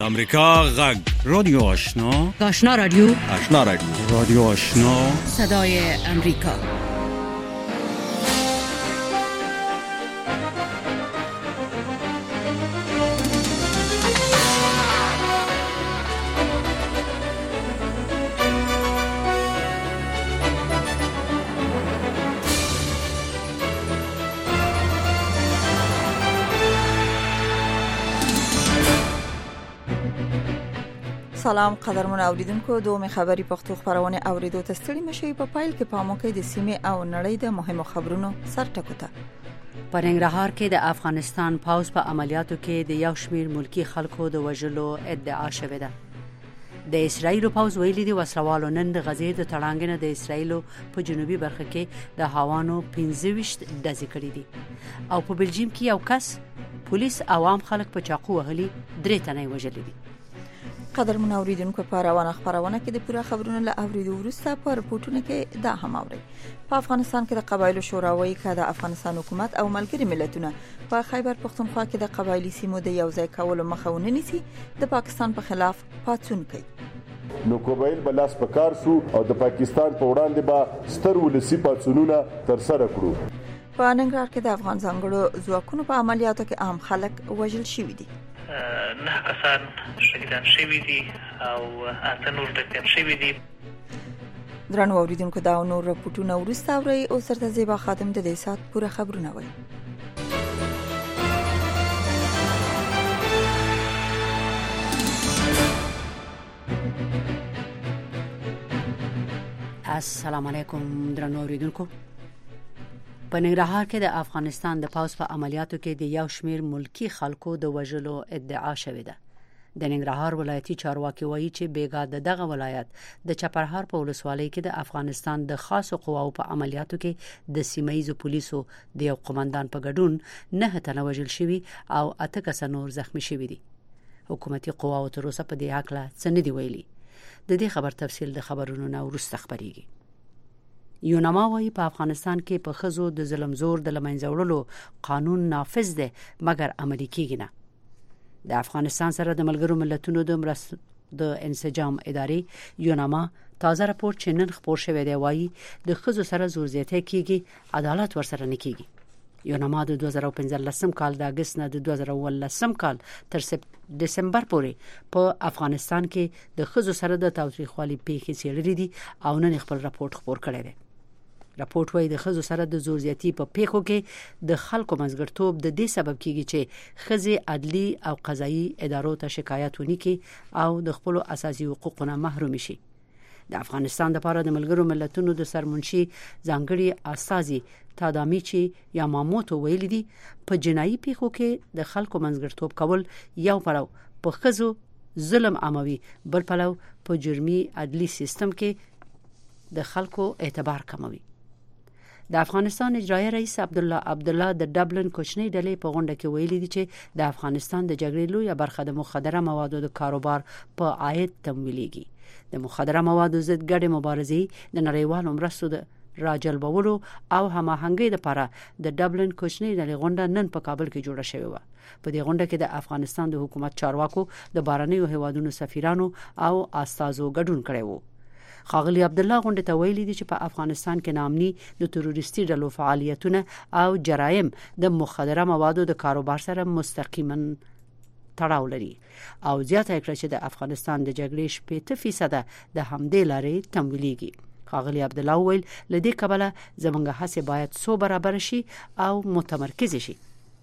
امریکا غږ رادیو آشنا رادیو رادیو آشنا صدای امریکا. سلام قدرمن اوریدونکو، دومره خبری پښتو خبرونه اوریدو ته ستړي مشي. په پایل کې پاموکې د سیمه او نړۍ د مهمو خبرونو سرټکو ته. په ننګرهار کې د افغانستان پوځ په عملیاتو کې د یو شمیر ملکی خلکو د وژلو ادعا شوې ده. د اسرایل پوځ ویلي دی وسلوالو نن د غزې د تړانګنه د اسرایل په جنوبي برخه کې د هاوانو 15 ډزې کړې دي او په بلجیم کې یو کس پولیس عوام خلک په چاقو وهلي 3 تنه وژلي دي. قدرمن اوریدونکو، په روانه خبرونه کې د پوره خبرونو له اوریدو وروسته په رپورټونو کې دا هم اوري. په افغانستان کې د قبایلو شورا وايي چې د افغانستان حکومت او ملګری ملتونه په خیبر پختونخوا کې د قبایلی سیمو د یوځای کولو مخه ونیسي، د پاکستان په خلاف پاڅون کوي. نو قبایل بلاس پکار شو او د پاکستان په وړاندې به ستر ولسی پاڅونونه تر سره کړو. په ننګرهار کې د افغان ځانګړو ځواکونو په عملیاتو کې عام خلک وژل شوي دي. 9 کسان شهیدان شوي دي او 8 نور ټپيان شوي دي. درنو اوریدونکو، دا نور رپورټونه ورسته اوري او سرته زیبا خادم د دې سات پوره خبرونه وایي. السلام علیکم درنو اوریدونکو. په ننګرهار کې د افغانستان د پوځ په عملیاتو کې د یو شمیر ملکی خلکو د وژلو ادعا شوې ده. د ننګرهار ولایتي چارواکي وایي چې بیګا دغه ولایت د چپرهار په ولسوالۍ کې د افغانستان د خاصو قواو په عملیاتو کې د سیمایي پولیسو د یو قومندان په ګډون 9 تنه وژل شوي او 8 کس نور زخمی شوي دي. حکومتي قواو تر اوسه په دې حق لا څه نه دی ویلي. د دې خبر تفصیل د خبرونو نه وروسته خبريږي. یونما وايي په افغانستان کې په خزو د ظلم زور د لمنځه وړلو قانون نافذ دی مګر عملي کیږي نه. د افغانستان سره د ملګرو ملتونو د انسجام ادارې یونما تازه راپور چې نن خپور شوی دی وايي د خزو سره زور زیاته کیږي، عدالت ورسره نه کیږي. یونما د 2015 کال د اگست نه د 2019 کال تر دسمبر پورې په افغانستان کې د خزو سره د تاوتریخوالي پیښې څېړلې دي او نن خپل راپور خپور کړی دی. راپورټ وايي د خزو سره د زور زیاتی په پیښو کې د خلکو منځګړتوب د دې سبب کیږي چې خزي عدلي او قضایي ادارو ته شکایت ونکړي او د خپل اساسي حقوقونو محروم شي. د افغانستان لپاره د ملګرو ملتونو د سرمنشي ځانګړي استازي تادامیچی یا ماموتو ویلي دي په جنایي پیښو کې د خلکو منځګړتوب کول یو پړاو په خزو ظلم عاموي، بل پړاو په جرمي عدلي سیستم کې د خلکو اعتبار کموي. د افغانستان اجرایي رئیس عبدالله د ډبلن کوچنی ډلې په غونډه کې ویلي دي چې د افغانستان د جګړې لویه برخه د مخدره موادو د کاروبار په عاید تمویلېږي. د مخدره موادو ضد ګډې مبارزې د نړیوالو مرستو د راجلبولو او هماهنګۍ لپاره د ډبلن کوچنی ډلې غونډه نن په کابل کې جوړه شوې و. په دې غونډه کې د افغانستان د حکومت چارواکو، د بهرنیو هیوادونو سفیرانو او استازو ګډون کړی و. ښاغلي عبدالله غونډه ته ویلي دي چې په افغانستان کې نامني د تروریستي ډلو فعالیتونه او جرایم د مخدره موادو د کاروبار سره مستقیما تړاو لري او زیاته کړه چې د افغانستان د جګړې 80% د همدې لارې تمویلېږي. ښاغلي عبدالله ویل لدې کبله زمونږ هڅې باید څو برابر شي او متمرکز شي.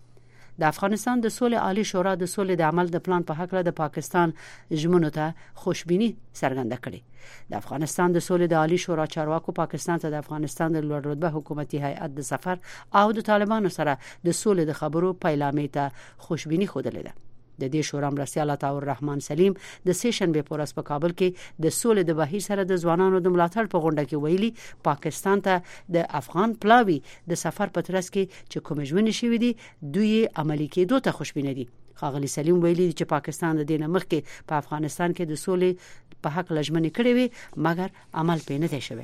د افغانستان د سولې عالی شورا د سولې د عمل د پلان په حق له د پاکستان ژمنو ته خوشبینی څرګنده کړې. د افغانستان د سولې د عالی شورا چارواکو پاکستان ته د افغانستان د لوړ رتبه حکومتي هیئت د سفر او د طالبانو سره د سولې د خبرو پیلامې ته خوشبینی خوده لیده. د دې شورا مرستیال عطاء الرحمن سلیم د سیشن به پورس په کابل کې د سولې د بهیر سره د ځوانانو د ملاتړ په غونډه کې ویلي پاکستان ته د افغان پلاوی د سفر په ترڅ کې چې کوم ژوند شوی دي دوی عملی کېدو ته خوشبینه دي. ښاغلي سلیم ویلي چې پاکستان د دې مخکې په افغانستان کې د سولې په حق لجمنې کړې وي مګر عمل پې نه دی شوی.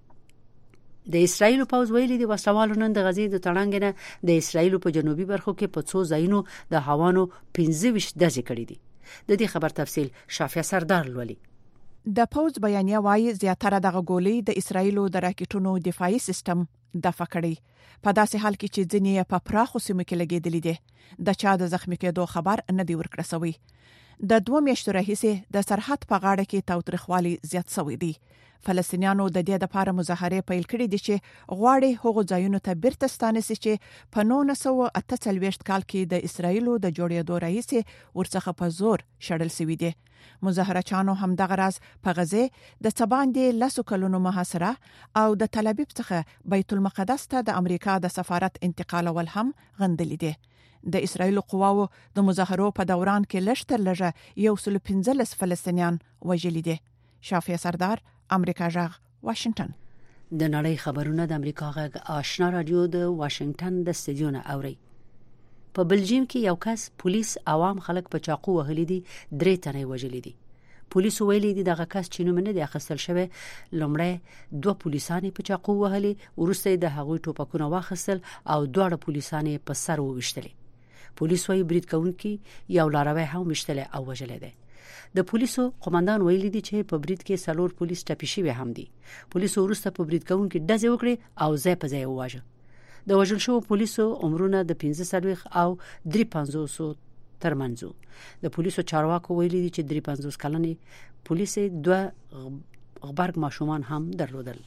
د اسرایل پوځ ویلي دی وسلوالو نن د غزې د تړانګنه د اسرایل په جنوبي برخو کې په څو ځایونو د هاوانو 15 ډزې کړې دي. د دې خبر تفصیل شافیا سردار لولي. د پوز بیانیه وايي زیاتره دغه ګولۍ د اسرایلو د راکټونو دفاعي سیستم دفع کړي په داسې حال کې چې ځینې په پراخو سیمو کې لګېدلې دي. د چا د زخمی کېدو خبر نه دی ورکړل شوی. د 2 میاشتو راهیسې د سرحد په غاړه کې تاوتریخوالي زیات شوی دی. فلسطینیانو د دې لپاره مظاهره پیل کړې دي چې غواړي هغو ځایونو ته بیرته ستانسي چې په 1948 کال کې د اسرایلو د جوړېدو راهیسې ورڅخه په زور شړل شوی دي. مظاهرچانو هم دغه راز په غزه د سباندې لاسو کلونو محاصره او د تل ابیب څخه بیت المقدس ته د امریکا د سفارت انتقال ول هم غندلې دي. د اسرایل قواو د مظاهرو په دوران کې لشتر لږه 115 فلسطینیان وژلي دي. شافیا سردار، امریکا جغ، واشنگټن. د نړۍ خبرونه د امریکا غږ آشنا رادیو د واشنگټن د استودیو نه اوري. په بلجیم کې یو کس پولیس عوام خلک په چاقو وهلي دي، 3 تنه وژلي دي. پولیس ویلي دي دغه کس چې نوم نه دی اخیستل شوی لومړی 2 پولیسان په چاقو وهلي، ورسته د هغوی ټوپکونه واخیستل او 2 پولیسان په سر وويشتل. پولیس وايي برید کوونکي یو لاروی هم وشتل او وژل دي. د پولیسو قومندان ویلي دي چې په برید کې 4 پولیس ټپي شوي هم دي. پولیس ورسته په برید کوونکي ډزې وکړي او ځای په ځای وواژه. د وژل شو پولیسو عمرونه د 15 او 53 ترمنځ. د پولیسو چارواکو ویلي دي چې 53 کلنې پولیس 2 غبرګ ماشومان هم درلودل.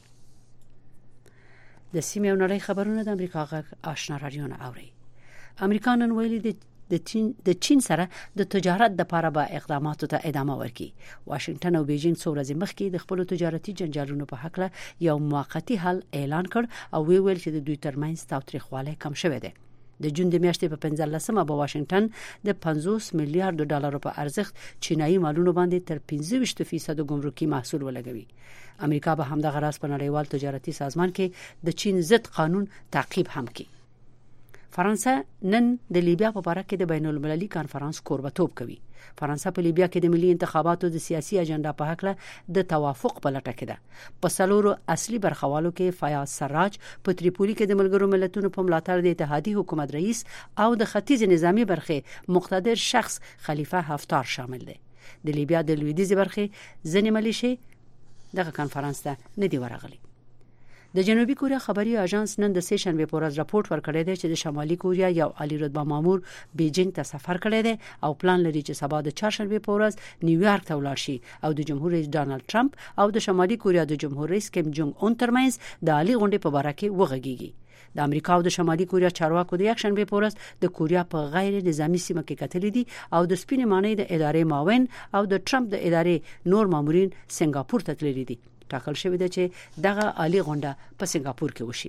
د سیمې او نړۍ خبرونه د امریکا غږ آشنا رادیو نه اوري. امریکایان ویلي دي د چین سره د تجارت لپاره به اقداماتو ته ادامه ورکړي. واشنگټن او بیجینګ څو ورځې مخکې د خپل تجارتي جنجالونو په حق له یو موقتی حل اعلان کړ او ویل چې د دوی ترمنځ تاوتریخوالی کم شوی دی. د جون د میاشتې په 15مه په واشنگټن د 50 میلیارډ ډالر په ارزښت چینایي مالونو باندې تر 25% ګمرکي محصول ولګوي. امریکا به همدغه راز په نړیوال تجارتي سازمان کې د چین ضد قانون تعقیب هم کوي. فرانسه نن د لیبیا په اړه کې د بین المللي کانفرنس کوربتوب کوي. فرانسه په لیبیا کې د ملي انتخاباتو د سیاسي اجنډا په حق له د توافق په لټه کې ده. په څلورو اصلي برخوالو کې فیاض سراج په تریپولی کې د ملګرو ملتونو په ملاتړ د اتحادیې حکومت رئیس او د ختیځ نظامی برخه مقتدر شخص خلیفه حفتار شامل دي. د لیبیا د لویدیځ برخه ځنې ملیشي دغه کانفرنس ته نه دی ورغلي. د جنوبي کوریا خبري اژانس نن د سه شنبه په ورځ راپورټ ورکړی دی چې د شمالي کوریا یو عالی رتبه مامور بیجینګ ته سفر کړی دی او پلان لري چې سبا د چهارشنبه په ورځ نیویارک ته ولاړ شي او د جمهور رئیس ډانلډ ټرمپ او د شمالي کوریا د جمهور رئیس کیم جونګ اون ترمنځ د عالی غونډې په اړه کې وغږیږي. د امریکا او د شمالي کوریا چارواکو د یک شنبه په ورځ د کوریا په غیر نظامی سیمه کې کتلې دي او د سپینې مانۍ د ادارې معاون او د ټرمپ د ادارې نور مامورین سنگاپور ته تللي دي. ټاکل شوی دی چې دغه عالی غونډه په سنگاپور کې وشي.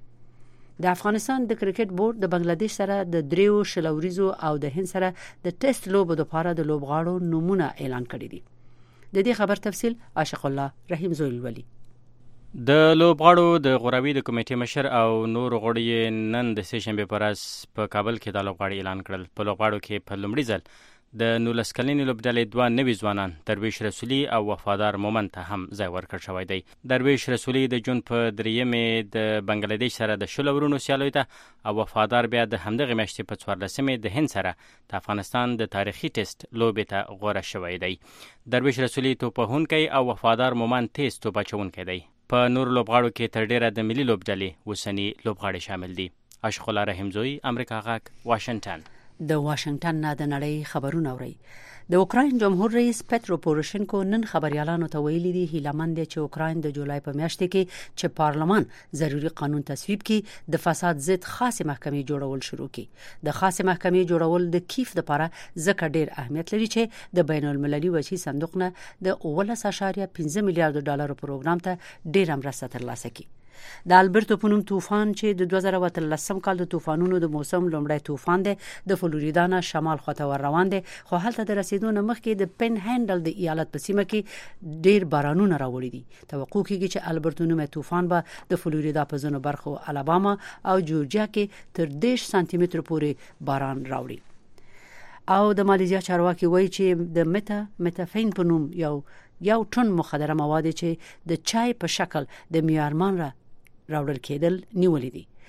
د افغانستان د کرکټ بورډ د بنگلاديش سره د 3 شلوریزو او د هند سره د ټیسټ لوبو لپاره د لوبغاړو نمونه اعلان کړی دي. د دې خبر تفصیل عاشق الله رحیم زویل ولی. د لوبغاړو د غوراوي د کمیټې مشر او نور غړي نن د سه شنبه پر ورځ په کابل کې د لوبغاړي اعلان کړل. په لوبغاړو کې په لومړي ځل د 19 کلنې لوبډلې 2 نوي ځوانان درویش رسولي او وفادار مومن ته هم ځای ورکړ شوی دی. درویش رسولي د جون په 3مې د بنگلاديش سره د شلورونو سیالیو ته او وفادار بیا د همدغه میاشتې په 14مې د هند سره د افغانستان د تاریخي ټیسټ لوبې ته غوړه شوی دی. درویش رسولي توپهونکی او وفادار مومن تیز توپ اچونکی دی. په نور لوبغاړو کې تر ډیره د ملي لوبډلې وسنی لوبغاړي شامل دي. عاشق الله رحیم زوی، امریکا غږ، واشنگټن. د واشنگټن نه د نړۍ خبرونه اوري. د اوکراین جمهور رئیس پټرو پوروشنکو نن خبريالانو ته ویلي دي هیلمند چې اوکراین د جولای په میاشت کې چې پارلمان ضروری قانون تصویب کړي د فساد ضد خاصه محکمې جوړول شروع کړي. د خاصه محکمې جوړول د کیف لپاره ځکه ډیر اهمیت لري چې د بین المللي وجهي صندوق نه د 19.5 میلیارډ ډالر پروګرام ته ډیر مرسته ترلاسه کړي. د البرتو په نوم طوفان چې د 2013 کال د طوفانونو د موسم لومړی طوفان دی د فلوریدا نه شمال خواته ور روان دی، خو هلته د رسیدو نه مخکې د پن هندل د ایالت په سیمه کې ډیر بارانونه راوړي دي. توقع کیږي چې البرتو نومه طوفان به د فلوریدا په ځینو برخو الاباما او جورجیا کې تر 10 سانتي متر پورې باران راوړي. او د مالیزیا چارواکي وایي چې د متافین په نوم یو ټن مخدره مواد چې د چای په شکل د میارمان راوړل کېدل نیولې دي.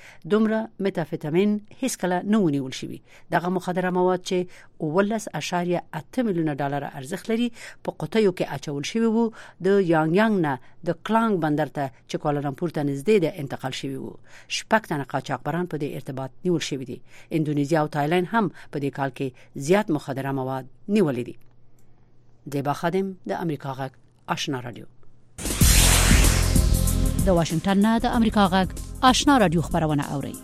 دومره ميتافيتامین هیڅ کله نه ونیول شوی. دغه مخدره مواد چې 11.8 میلیون ډالر ارزښت لري په قطیو کې اچول شوی وو د یانګ نه د کلانګ بندر ته چې کوالالمپور ته نږدې د انتقال شوی وو. شپږ تنه قاچاقبران په دې ارتباط نیول شوی دي. اندونیزیا او تایلند هم په دې کال کې زیات مخدره مواد نیولې دي. دیبا خادم د امریکا غږ آشنا رادیو. د واشنگټن نه د امریکا غږ آشنا رادیو خبرونه اوري.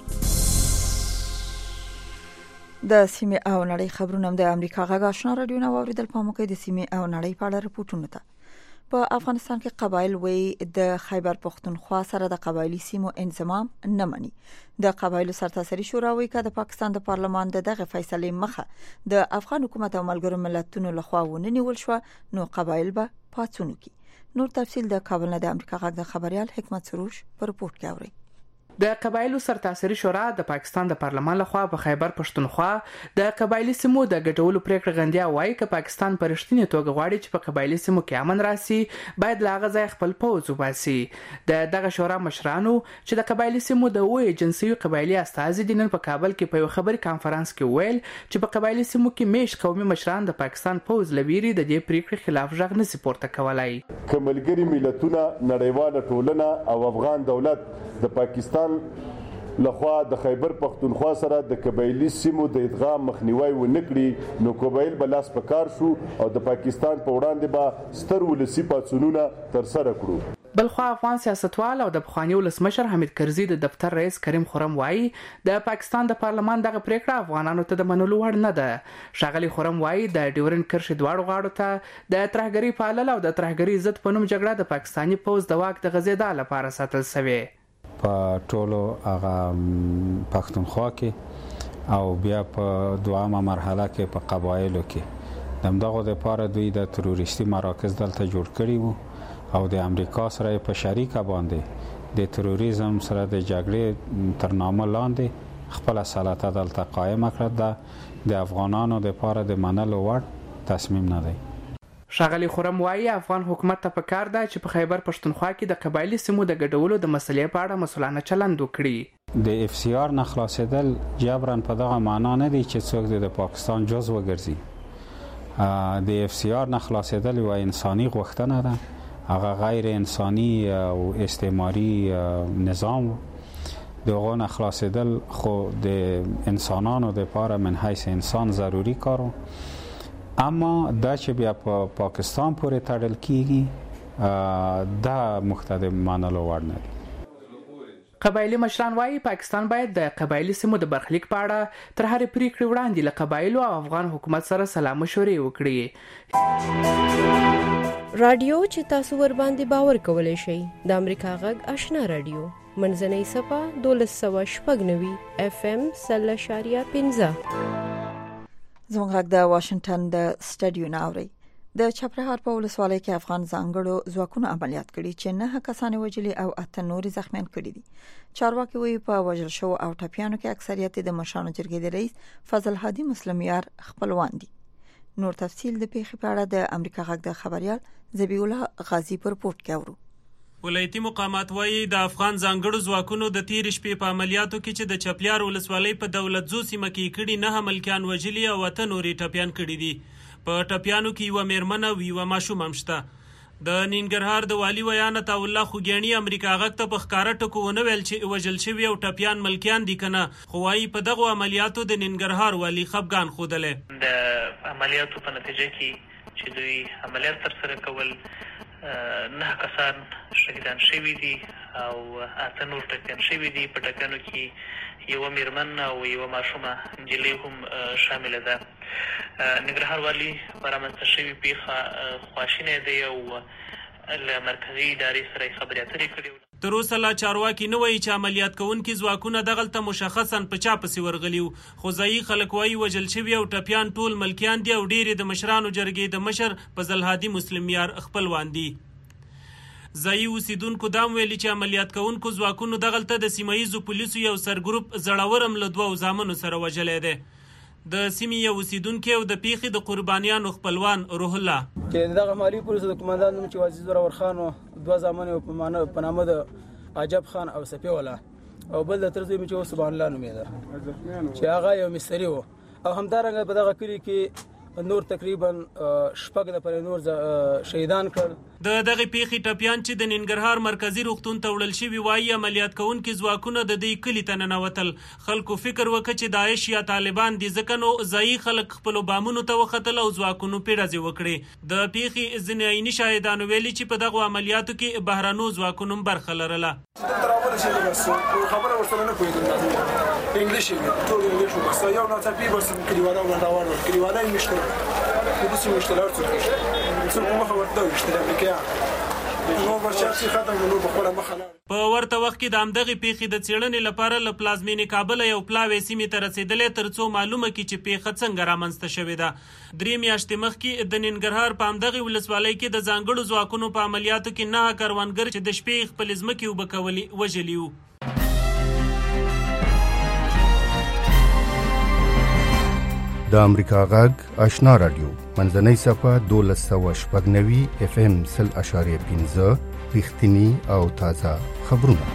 د سیمه او نړۍ خبرونه د امریکا غږ آشنا رادیو نه اوریدل پامو کې د سیمه او نړۍ په اړه راپورټونه ده. په افغانستان کې قبایل وی د خیبر پختونخوا سره د قبایلی سیمو انضمام نه مني. د قبایلو سرتاسري شورا وی چې د پاکستان د پارلمان دغه فیصله مخه د افغان حکومت او ملګرو ملتونو لخوا ونیول شو، نو قبایل به پاتون کی. نور تفصیل د کابل نه د امریکا غږ د خبريال حکمت سروش په رپورت کې اوري. د قبایلو سرتاسري شورا د پاکستان د پارلمان لخوا په خیبر پښتونخوا د قبایلی سیمو د ګټولو پریکړه غندیا وایي چې پاکستان پرشتنی توګه غواړي چې په قبایلی سیمو کې امن راسي، باید لاغه ځای خپل پوز وباسي. دغه شورا مشرانو چې د قبایلی سیمو د وې جنسي قبایلی استازي د نن په کابل کې په یو خبري کانفرنس کې ویل چې په قبایلی سیمو کې میش قومي مشران د پاکستان پوز لویری د دې پریکړې خلاف ژغ نه سپورته کولای. کملګری ملتونه، نړیواله ټولنه او افغان دولت د پاکستان لخوا د خیبر پختونخوا سره د قبایلی سیمو د ادغام مخنیوي ونکړي، نو قبایل بلاس پکار شو او د پاکستان په وړاندې به ستر ولسی پاتونونه تر سره کړو. بلخوا افغان سیاستوال او د بخوانی ولسمشر حمید کرزي د دفتر رئیس کریم خرم وایي د پاکستان د پارلمان دغه پریکړه افغانانو ته د منلو وړ نه ده. ښاغلي خرم وایي د ډیورن کرښې دواړو غاړو ته د ترهګری پالل او د ترهګری ضد په نوم جګړه د پاکستاني پوز د واک د غزیدا لپاره ساتل شوی. په ټولو هغه پښتونخوا کې او بیا په دوامه مرحله کې په قبایلو کې دغه د لپاره دوی د تروریستي مراکز دلته جوړ کړي وو او د امریکا سره په شریکه باندې د تروریزم سره د جګړې تر نامه لاندې خپل سلطه دلته قائم کړه. د افغانانو د لپاره د منلو وړ تصمیم نه دی. ښاغلي خرم وایي افغان حکومت ته پکار ده چې په خیبر پښتونخوا کې د قبایلی سیمو د ګډولو د مسلې په اړه مسؤلانه چلند وکړي. د اف سی آر نه خلاصېدل جبران په دغه معنا نه دی چې څوک د پاکستان جزو وګرځي. د اف سی آر نه خلاصېدل یو انساني غوښتنه ده، هغه غیر انساني او استعماري نظام. دغه نه خلاصېدل خو د انسانانو د لپاره من حیث انسان ضروری کارو، اما دا چې بیا په پاکستان پورې تړل کیږي دا مختلف منلو وړ نه دي. قبایلی مشران وایي پاکستان باید د قبایلی سیمو د برخلیک په اړه تر هرې پریکړې وړاندې له قبایلو او افغان حکومت سره سلا مشورې وکړي. رادیو چې تاسو ور باندې باور کولای شئ د امریکا غږ آشنا رادیو منځنۍ صفه 1290 FM 0.15. زموږ غږ د واشنگټن د سټډیو نه اوري. د چپرهار په ولسوالۍ کې افغان ځانګړو ځواکونو عملیات کړي چې 9 کسان وژلي او 8 نور زخمیان کړي دي. چارواکي وایي په وژل شو او ټپیانو کې اکثریت د مشرانو جرګې د رئیس فضل هادي مسلمیار خپلوان دي. نور تفصیل د پیښې په اړه د امریکا غږ د خبريال ذبیح الله غازی پر رپورت کې اورو. ولایتي مقامات وایي د افغان ځانګړو ځواکونو د تیر شپې په عملیاتو کې چې د چپلیار ولسوالۍ په دولتزو سیمه کې کړي 9 ملکیان وژلي او 8 نورې ټپیان کړي دي. په ټپیانو کې یو میرمن او یو ماشوم هم شته. د ننګرهار د والی ویان عطا الله خوګیانی امریکا غږ ته په ښکاره ټکو ونه ویل چې وژل شوي او ټپیان ملکیان دي کنه، خو وايي په دغه عملیاتو د ننګرهار والی خفګان ښودلی. د عملیاتو په نتیجه کې چې دوی عملیات ترسره کول 9 کسان شهیدان شوي دي او 8 نور ټپیان شوي دي. په ټپیانو کې یو میرمن او یو ماشومه نجلۍ هم شامل ده. ننګرهار والی برامنځته شوي پیښه خواشینه دی او له مرکزي ادارې سره خبرې اترې کړې. تر اوسه لا چارواکي نه وایي چې عملیات کوونکي ځواکونه دغلته مشخصا په چا پسې ورغلي وو، خو ځایي خلک وایي وژل شوي او ټپیان ټول ملکیان دي او ډېرې د مشرانو جرګې د مشر فضل هادي مسلمیار خپلوان دي. ځایي اوسیدونکو دام ویلي چې عملیات کوونکو ځواکونو دغلته د سیمه ییزو پولیسو یو سرګروپ زړور هم له 2 زامنو سره وژلی دی. د سیمې یو اوسیدونکي او د پیښې د قربانیانو خپلوان روح الله چې دغه مالی پولیسو د قومندان چې عزیز زورور خان او 2 زامن په نامه د عجب خان او صفی ولا او بل د تر زوی مې چې سبحان الله نومېده چې هغه یو مستری و او همدارنګه په دغه کلي کې نور تقریبا شپږ د پر نور شهیدان کړ. د دغه پیښې ټپیان چې د ننګرهار مرکزی روغتون ته وړل شوي وایي عملیات کوونکي ځواکونه د دې کلي ته ننوتل. خلکو فکر وکړ چې داعش یا طالبان دي ځکه نو ځایي خلک خپلو بامونو ته وختل او ځواکونو پیډازې وکړې. د پیښې ځینې عیني شاهدانو ویلي چې په دغو عملیاتو کې بهرنو ځواکونو برخه لرله. خبره ورسره نه پوهېدم انګلیش یې ټول انګلیش وباسه یو ناڅاپي بس کلیواله ورډاوړ کلیواله یې مشته د دې مشتلار څه مخه ورته وشته امریکا نو ورشي ختم نو په خپل مخه. په ورته وخت کې د همدغه پیښې د څېړنې لپاره له پلازمینې کابل یو پلاوی سیمې ته رسېدلې ترڅو معلومه کړي چې پیښه څنګه رامنځته شوې ده. 3 میاشتې مخکې د ننګرهار په همدغه ولسوالۍ کې د ځانګړو ځواکونو په عملیاتو کې 9 کروندګر چې د شپې خپل ځمکې اوبه کولې وژلي وو. د امریکا غږ آشنا رادیو منځنۍ صفه 1290 FM 0.15 رښتینی او تازه خبرونه.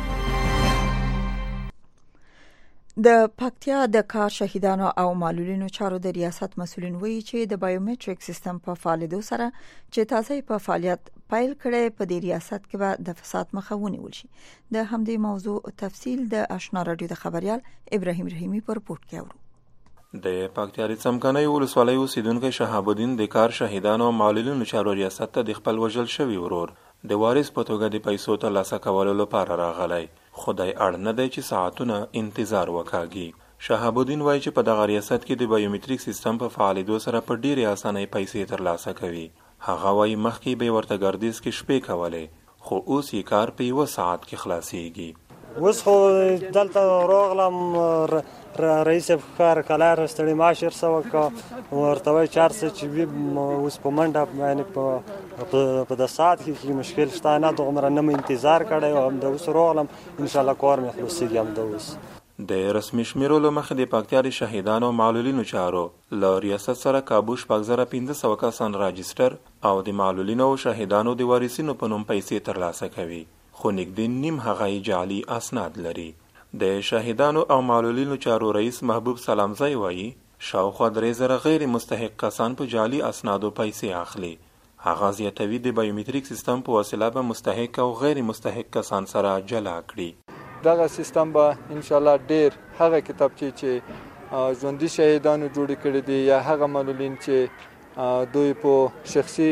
د پکتیا د کار شهیدانو او معلولینو چارو د ریاست مسؤلین وایي چې د بایومټریک سیستم په فعالیدو سره چې تازه په فعالیت پیل کړي په دې ریاست کې به د فساد مخه ونیول شي. د همدې موضوع تفصیل د آشنا رادیو د خبريال ابراهیم رحیمی په رپورت کې اورو. د پکتیاري څمکنۍ ولسوالۍ اوسیدونکی شهاب الدین د کار شهیدانو او معلولینو چارو ریاست ته د خپل وژل شوي ورور د وارث په توګه د پیسو ترلاسه کولو لپاره راغلی. خدای اړ نه دی چې ساعتونه انتظار وکاږي. شهاب الدین وایي چې په دغه ریاست کې د بایومټریک سیستم په فعالیدو سره په ډېرې اسانۍ پیسې ترلاسه کوي. هغه وایي مخکې به ورته ګردیز کې شپې کولې خو اوس یې کار په 1 ساعت کې خلاصیږي. اوس خو دلته راغلم رئیس ښار کلار ستړي ماشر سو ورته وای 400 چې اوس په منډه باندې په د ساعت کې مشکل شته نه دومره نه انتظار کړی او د اوس راغلم ان شاء الله کار مې خلاصيږي هم د اوس. د رسمي شمیرو له مخې د پکتیاري شهیدانو او معلولینو چارو له ریاست سره کابو 1500 کسان راجستر او د معلولینو او شهیدانو د وارثینو په نوم پیسې ترلاسه کوي خو نږدې نیم هغه جعلي اسناد لري. د شهیدانو او معلولینو چارو رئیس محبوب سلامزی وایي شاوخوا 3000 غیر مستحق کسان په جعلي اسنادو پیسې اخلي. هغه زیاتوي د بایومټریک سیستم په وسیله به مستحق او غیر مستحق کسان سره جلا کړي. دغه سیستم به ان شاء الله ډیر هغه کتابچې چې ژوندۍ شهیدانو جوړ کړي دي یا هغه معلولین چې دوی په شخصي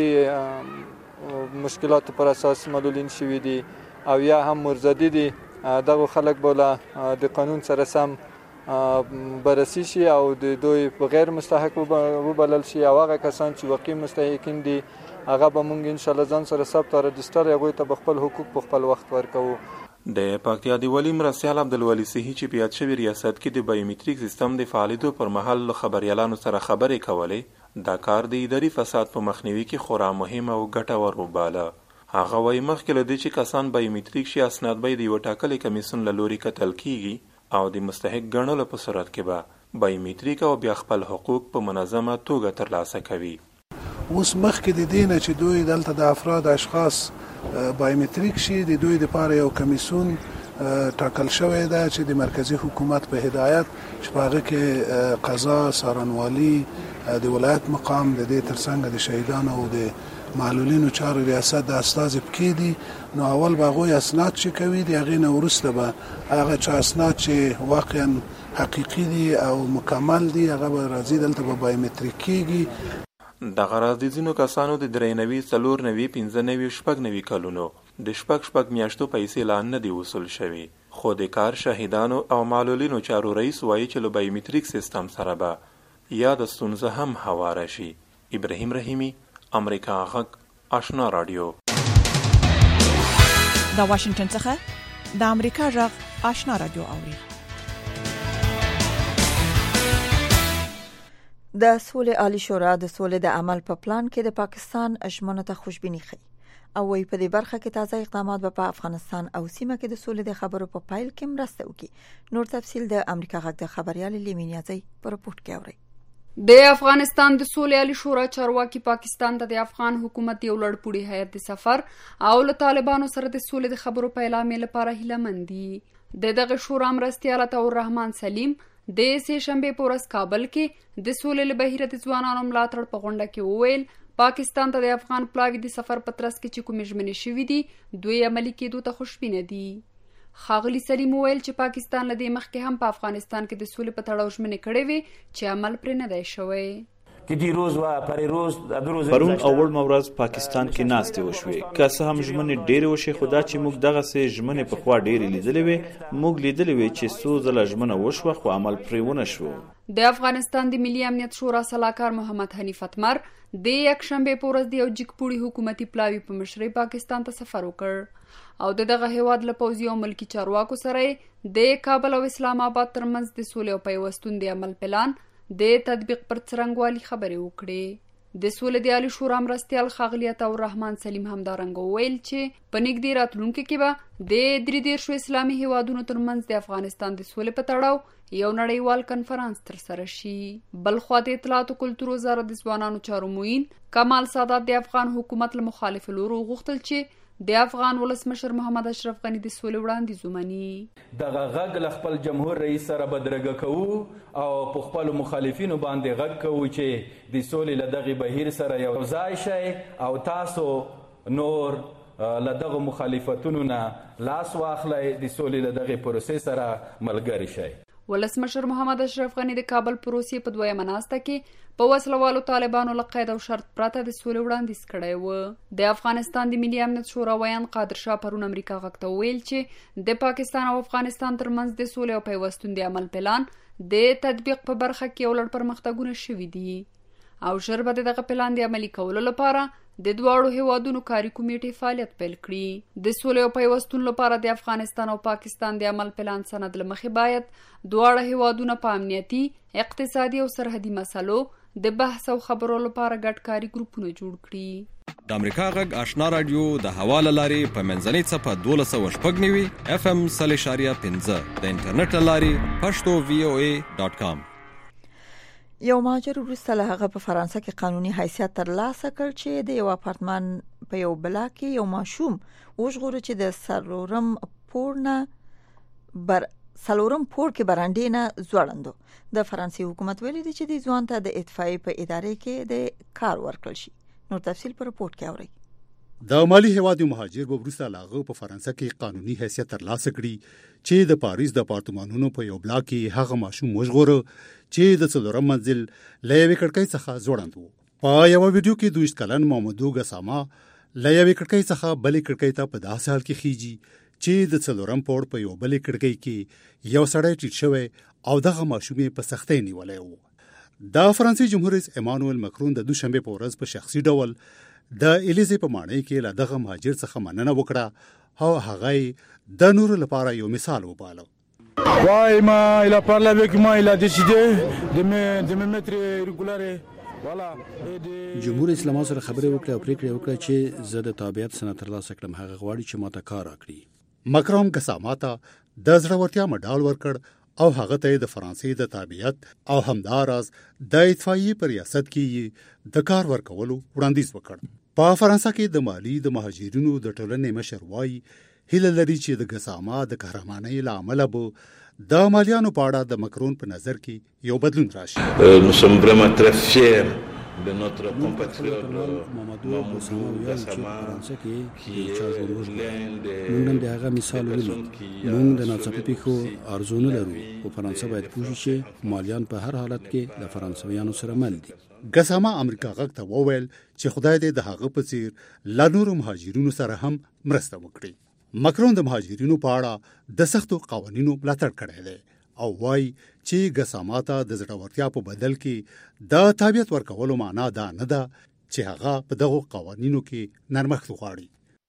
مشکلاتو پر اساس معلولین شوي دي او یا هم مرزدي دي دغه خلک بوله د قانون سره سم بررسي شي او د دوی په غیر مستحق وبلل شي او هغه کسان چې واقعي مستحقین دي هغه به مونږ ان شاء الله ځان سره ثبت رجستر هغوی ته خپل حقوق په خپل وخت ورکوو. د پکتیا د ولی مرسیال عبدالولی صحی چې په یاد شوي ریاست کې د بایومټریک سیستم د فعالیدو پر مهال له خبريالانو سره خبرې کولې دا کار د اداري فساد په مخنیوي کې خورا مهم او ګټور وباله. هغه وایي مخکې له دې چې کسان بایومټریک شي اسناد به د یوه ټاکلي کمیسیون له لوري کتل کیږي او د مستحق ګڼلو په صورت کې به بایومټریک او بیا خپل حقوق په منظمه توګه ترلاسه کوي. اوس مخکې د دې نه چې دوی دلته د افراد اشخاص بایومټریک شي د دوی لپاره یو کمیسیون ټاکل شوی دی چې د مرکزی حکومت په هدایت چې په هغه کې قضا څارنوالي د ولایت مقام د دې ترڅنګ د شهیدانو او د معلولینو چارو ریاست د استازي پکې دي نو اول به هغوی اسناد چې کوي د هغې نه وروسته به هغه چا اسناد چې واقعا حقیقي دي او مکمل دي هغه به راځي دلته به بایومټریک کېږي. دغه راز د ځینو کسانو د 93 490 95 شپږ کلونو د شپږ میاشتو پیسې لا نه دي وصول شوي خو د کار شهیدانو او معلولینو چارو رئیس وایي چې له بایومټریک سیستم سره به یا د ستونزه هم هواره شي. ابراهیم رحیمی امریکا غږ آشنا رادیو د واشنگټن څخه د امریکا غږ آشنا رادیو اوري. د سولې عالی شورا د سولې د عمل په پلان کې د پاکستان ژمنو ته خوشبیني ښیي او وايي په دې برخه کې تازه اقدامات به په افغانستان او سیمه کې د سولې د خبرو په پایل کې مرسته وکړي. نور تفصیل د امریکا غږ د خبريال لیمینیازي په رپورت کې اوري. د افغانستان د سولې عالی شورا چارواکي پاکستان ته د افغان حکومت یو لړپوړي هیئت د سفر او له طالبانو سره د سولې د خبرو په اعلان لپاره هیله دي. د دغه شورا مرستیال عطاء الرحمن سلیم د سه شنبه په ورځ کابل کې د سولې له بهیره د ځوانانو ملاتړ په غونډه کې وویل پاکستان ته د افغان پلاوی د سفر په ترڅ کې چې کومې ژمنې شوې دي دوی عملي کېدو ته خوشبینه دي. ښاغلي سلیم وویل چې پاکستان له دې مخکې هم په افغانستان کې د سولې په تړاو ژمنې کړې وې چې عمل پرې نه دی شوی. پرون او وړمه ورځ پاکستان کې ناستې وشوې که څه هم ژمنې ډېرې وشي خو دا چې موږ دغسې ژمنې پخوا ډېرې لیدلې وې موږ لیدلې وې چې څو ځله ژمنه وشوه خو عمل پرې ونه شو. د افغانستان د ملي امنیت شورا سلاکار محمد حنیف اتمر د یکشنبه په ورځ د یو جګپوړي حکومتي پلاوی په مشرۍ پاکستان ته سفر وکړ او دغه هیواد له پوځي او ملکی چارواکو سره د کابل او اسلام آباد ترمنځ د سولې او پیوستون د عمل پلان د تطبیق پر څرنګوالي خبرې وکړې. د سولې د عالی شورا مرستیال ښاغلي عطاء الرحمن سلیم همدارنګه وویل چې په نږدې راتلونکي کې به د 33 اسلامي هیوادونو ترمنځ د افغانستان د سولې په تړاو یو نړیوال کنفرانس ترسره شي. بل خوا د اطلاعات او کلتور وزارت د ځوانانو چارو معین کمال سادات د افغان حکومت له مخالف لورو غوښتل چې د افغان ولسمشر محمد اشرف غنی د سولې وړاندیز ومني. دغه غږ له خپل جمهور رئیس سره بدرګه کوو او په خپل مخالفینو باندې غږ کوو چې د سولې له دغه بهیر سره یو ځای شي او تاسو نور له دغه مخالفتونو نه لاس واخلئ د سولې له دغه پروسې سره ملګری شئ. ولسمشر محمد اشرف غنی د کابل پروسې په دویمه ناسته کې په وسلوالو طالبانو له قید او شرط پرته د سولې وړاندیز کړی و. د افغانستان د ملي امنیت شورا ویان قادر شاه پرون امریکا غږ ته ویل چې د پاکستان او افغانستان ترمنځ د سولې او پیوستون د عمل پلان د تطبیق په برخه کې یو لړ پرمختګونه شوي دي او ژر به دغه پلان د عملي کولو لپاره د دواړو هیوادونو کاري کمیټې فعالیت پیل کړي. د سولې او پیوستون لپاره د افغانستان او پاکستان د عمل پلان سند له مخې باید دواړه هیوادونه په امنیتي، اقتصادي او سرحدي مسلو د بحث او خبرو لپاره ګډ کاري ګروپونه جوړ کړي. د امریکا غږ آشنا رادیو د حواله لارې په منځنۍ څپه 12.15 FM 0.15 د انټرنیټ لارې pashto.voa.com. یو مهاجر وروسته له هغه په فرانسه کې قانوني حیثیت ترلاسه کړ چې د یو اپارتمان په یو بلاک کې یو ماشوم وژغوري چې د سلورم پور کې برانډې نه ځوړندو. د فرانسې حکومت ویلي دی چې د ځوان ته د اطفائیې په ادارې کې د کار ورکړل شي. نور تفصیل په رپورت کې اورئ. د مالی هیواد مهاجر به وروسته لاغه په فرانسه کې قانوني حیثیت ترلاسه کړي چې د پاریس د اپارتمانونو په یو بلاک کې هغه ماشوم وژغوره چې د څلورم منزل له یوې کړکۍ څخه ځوړند و. په یو ویډیو کې 22 کلن محمدو ګساما له یوې کړکۍ څخه بلې کړکۍ ته په داسې حال کې خيږي چې د څلورم پوړ په یو بلې کړکۍ کې یو سړی ټیټ شوی او دغه ماشوم په سختۍ نیولای و. د فرانسې جمهور رئیس ایمانوئل مکرون د دوشنبه په ورځ په شخصي ډول د الیزې په ماڼۍ کې له دغه مهاجر څخه مننه وکړه او هغه د نور لپاره یو مثال وباله. Il a parlé avec moi, il a décidé de me mettre régulier. جمهور اسلام سره خبرې وکړه او پریکړه وکړه چې زه د تابعیت سند ترلاسه کړم. هغه غواړي چې ماته کار راکړي. مکرون ګساما ته د زړورتیا مډال ورکړ او هغه ته د فرانسې د تابعیت او همداراز د اطفائیې په ریاست کې د کار ورکولو وړاندیز وکړ. په فرانسه کې د مالی د مهاجرینو د ټولنې مشر وایي هیله لري چې د ګساما د قهرمانۍ له امله به د مالیانو په اړه د مکرون په نظر کې یو بدلون راشي. Nous sommes vraiment très fiers de notre compatriote محمدو ګساما کې موږ نن د هغه مثال ولرو. موږ د ناڅاپي پیښو ارزونه لرو او فرانسه باید پوه شي چې مالیان په هر حالت کې د فرانسویانو سره مل دي. ګساما امریکا غږ ته وویل چې خدای دې د هغه په څیر لا نور مهاجرینو سره هم مرسته وکړي. مکرون د مهاجرینو په اړه د سختو قوانینو ملاتړ کړی دی او وایي چې ګساما ته د زړورتیا په بدل کې د تابعیت ورکولو معنا دا نه ده چې هغه په دغه قوانینو کې نرمښت غواړي.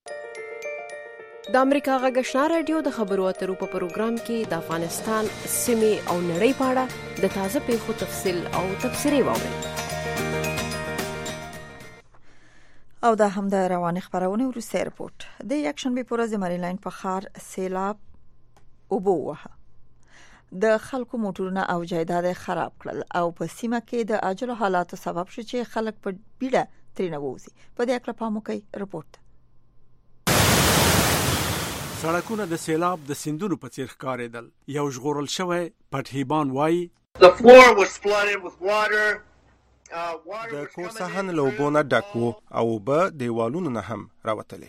د امریکا غږ آشنا رادیو د خبرو اترو په پروګرام کې د افغانستان سیمې او نړۍ په اړه د تازه پیښو تفصیل او تبصرې واورئ. او دا هم د رواني خبرونه وروسته رپورت. د یکشنبه په ورځ مریلند په ښار سیلاب وبوه. د خلکو موټرونه او جایداد خراب کړل او په سیمه کې د عاجل حالاتو سبب شو چې خلک په بیړه ترنه ووزي. په دې اړه پاموکي رپورت. سړکونه د سیلاب د سیندونو په څیر ښکارېدل. یو ژغورل شوی پټهیبان وایي د کور صحن له اوبو نه ډک و او اوبه دیوالونو نه هم راوتلې.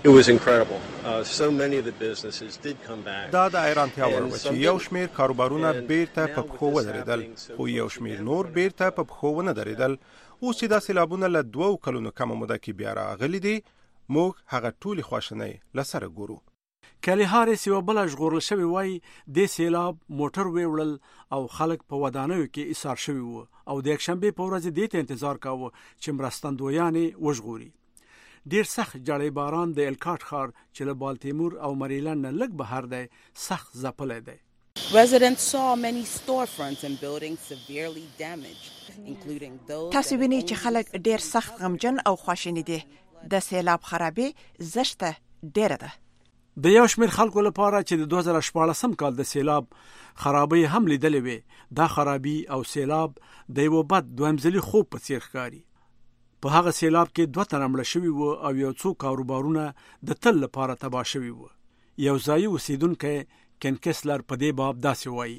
دا د حیرانتیا وړ و چې یو شمېر کاروبارونه بیرته په پښو ودرېدل، خو یو شمېر نور بیرته په پښو ونه درېدل. اوس چې دا سیلابونه له 2 کلونو کمه موده کې بیا راغلي دي، موږ هغه ټولې خواشینۍ له سره ګورو. کلی هاریس یو بل ژغورل شوی وایي د سیلاب موټر ویوړل او خلک په ودانیو کې ایسار شوي وو او د یکشنبې په ورځ دې ته انتظار کاوه چې مرستندویانې وژغوري. ډیر سخت جړی باران د الکاټ ښار چې له بالتیمور او مریلند نه لږ بهر دی سخت ځپلی دی. Residents saw many storefronts and buildings severely damaged, including those. تاسو وینئ چې خلک ډیر سخت غمجن او خواشیني دي. د سیلاب خرابې زشته ډیره ده. د یو شمېر خلکو لپاره چې د 2014 کال د سیلاب خرابۍ هم لیدلې وي، دا خرابي او سیلاب د یو بد دویمځلي خوب په څیر ښکاري. په هغه سیلاب کې 2 تنه مړه شوي وو او یو څو کاروبارونه د تل لپاره تباه شوي وو. یو ځایي اوسیدونکی کین کسلر په دې باب داسې وایي.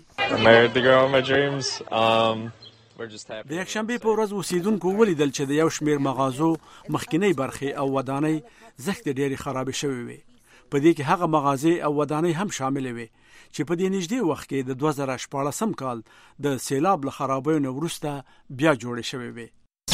د یکشنبې په ورځ اوسیدونکو ولیدل چې د یو شمېر مغازو مخکینی برخې او ودانۍ زښتې ډېرې خرابې شوې وې. په دې کې هغه مغازې او ودانۍ هم شامل وي چې په دې نږدې وخت کې د 2014 کال د سیلاب له خرابیو نه وروسته بیا جوړې شوې وي.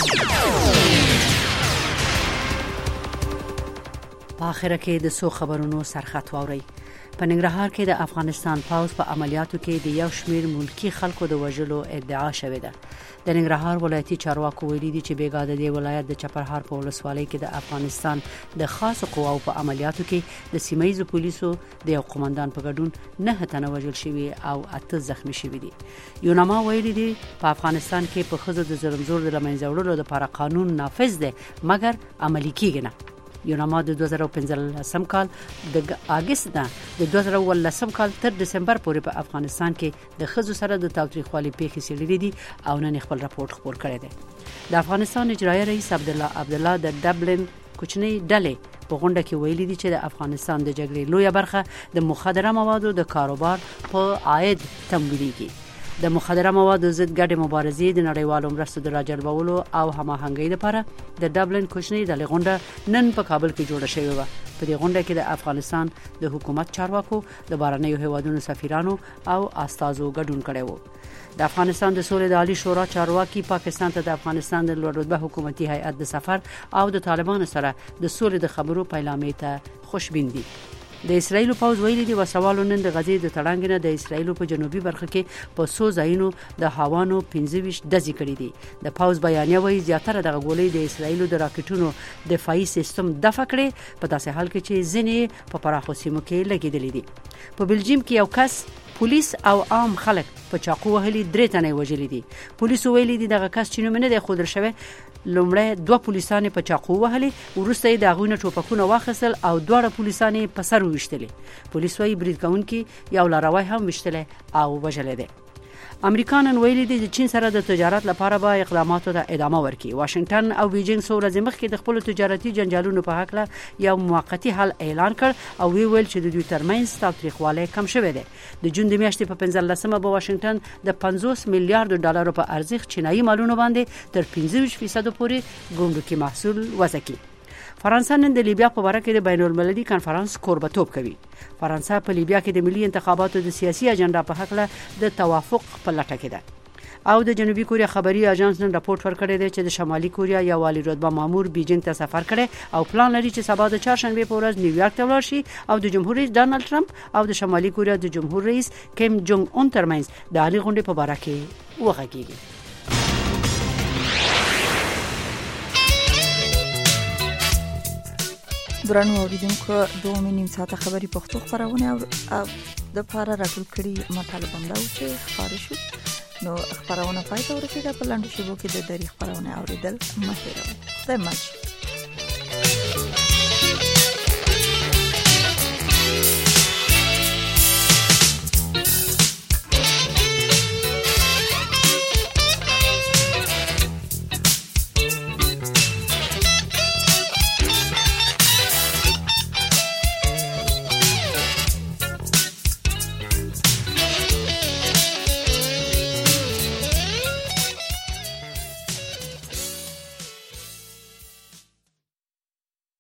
په اخر کې د سو خبرونو سرخط واوري. په ننګرهار کې د افغانستان پوځ په عملیاتو کې د یو شمېر ملکی خلکو د وژلو ادعا شوې ده. د ننګرهار ولایتي چارواکو ویلي دي چې بیګا د دې ولایت د چپرهار په ولسوالۍ کې د افغانستان د خاصو قواو په عملیاتو کې د سیمایي پولیسو د یو قومندان په ګډون 9 تنه وژل شوي او 8 زخمی شوي دي. یوناما ویلي دي په افغانستان کې په ښځو د ظلم زور د لمنځه وړلو لپاره قانون نافذ دی مګر عملي کیږي نه. یوناما د 2015 کال د اگست نه د 2018 کال تر دسمبر پورې په افغانستان کې د ښځو سره د تاوتریخوالي پیښې څېړلې دي او نن خپل راپور خپور کړی دی. د افغانستان اجرایي رئیس عبدالله د ډبلن کوچنی ډلې په غونډه کې ویلي دي چې د افغانستان د جګړې لویه برخه د مخدره موادو د کاروبار په عاید تمویلېږي. د مخدره موادو ضد ګډې مبارزې د نړیوالو مرستو د راجلبولو او هماهنګۍ لپاره د ډبلن کوچنی ډلې غونډه نن په کابل کې جوړه شوې وه. په دې غونډه کې د افغانستان د حکومت چارواکو، د بهرنیو هیوادونو سفیرانو او استازو ګډون کړی و. د افغانستان د سولې د عالی شورا چارواکي پاکستان ته د افغانستان د لوړ رتبه حکومتي هیئت د سفر او د طالبانو سره د سولې د خبرو پیلامې ته خوشبین دي. د اسرایل پوځ ویلي دی وسوالو نن د غزې د تړانګ نه د اسرایل په جنوبي برخه کې په 100 ځایونو د هاوانو 25 دزې کړې دي. د پوځ بیانیه وایي زیاتره د غولې د اسرایل د راکټونو دفاعي سیستم دفع کړي په داسې حال کې چې ځینې په پراخو سیمو کې لګېدلې دي. په بلجیم کې یو کس پولیس او عام خلک په چاقو وهلي 3 تنه وژلي دي. پولیسو ویلي دي دغه کس چې نوم نه دی ښودل شوی لومړی 2 پولیسان په چاقو وهلي، وروسته یې د هغوی نه ټوپکونه واخیستل او 2 پولیسان په سر وویشتلې. پولیس وایي برید کوونکي یو لاروی هم ویشتلی او وژلی دی. امریکا نن ویلي دي چې چین سره د تجارت لپاره به اقداماتو ته ادامه ورکړي. واشنگټن او بیجینګ څو ورځې مخکې د خپلو تجارتي جنجالونو په هکله یو موقتي حل اعلان کړ او ویل چې د دوی ترمنځ تاوتریخوالی کم شوی دی. د جون د میاشتې په 15مه به واشنگټن د 50 میلیارډ ډالرو په ارزښت چینایي مالونو باندې تر 25% پورې ګمرکي محصول وضع کړي. فرانسه نن د لیبیا په باره کې د بین المللي کانفرنس کوربتوب کوي. فرانسه په لیبیا کې د ملي انتخاباتو د سیاسي اجنډا په هکله د توافق په لټه کې ده. او د جنوبي کوریا خبري اژانس نن راپورټ ورکړی دی چې د شمالي کوریا یو والي رتبه مامور بیجینګ ته سفر کړي او پلان لري چې سبا د چهارشنبه په ورځ نیویارک ته ولاړ شي او د جمهور رئیس ډانلډ ټرمپ او د شمالي کوریا د جمهور رئیس کیم جونګ اون ترمنځ د عالی غونډې په باره کې وغږیږي. درنو اوریدونکو 2 ساعته خبري پښتو خبرونه او د پاره راټول کړي مطالب هم دا چې خبرې شو نو خبرونه پای ته ورسېده. په لاندې شبکو کې د دری خبرونه اوریدل مه هېروئ.